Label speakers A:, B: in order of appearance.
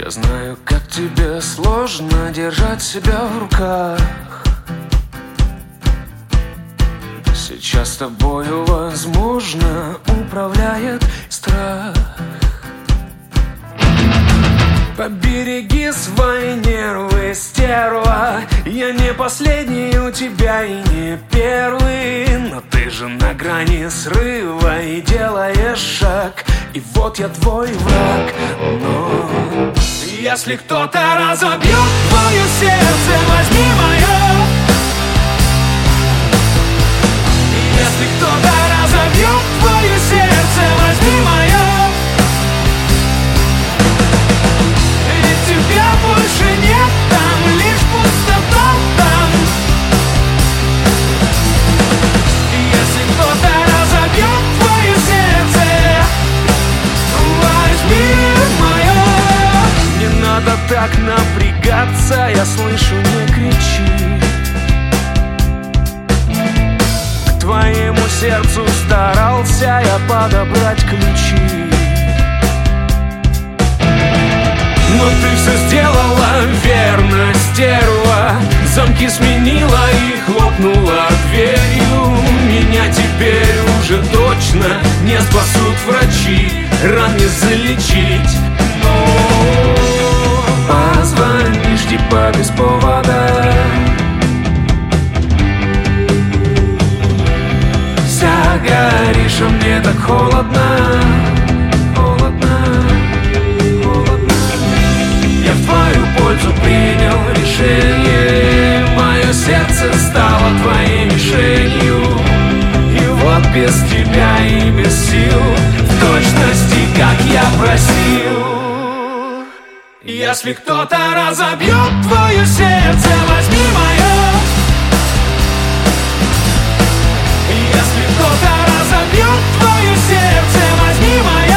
A: Я знаю, как тебе сложно держать себя в руках. Сейчас тобою, возможно, управляет страх. Побереги свои нервы, стерва. Я не последний у тебя и не первый, но ты же на грани срыва и делаешь шаг. И вот я твой враг. Но если кто-то разобьет твое сердце, возьми мое. Если кто-то разобьет твое сердце, возьми мое. Ведь тебя больше нет там, лишь пустота там. Если кто-то разобьет твое сердце, возьми мое. Не надо так напрягаться, я слышу, не кричи. К твоему сердцу старался я подобрать ключи. Но ты все сделала верно, стерва. Замки сменила и хлопнула дверью. Меня теперь уже точно не спасут врачи, ран не залечить. Но позвонишь типа без повода. Вся горишь, а мне так холодно. Я в твою пользу принял решение. Мое сердце стало твоей мишенью. И вот без тебя и без сил, в точности, как я просил. Если кто-то разобьет твое сердце, возьми мое. Если кто-то разобьет твое сердце, возьми мое.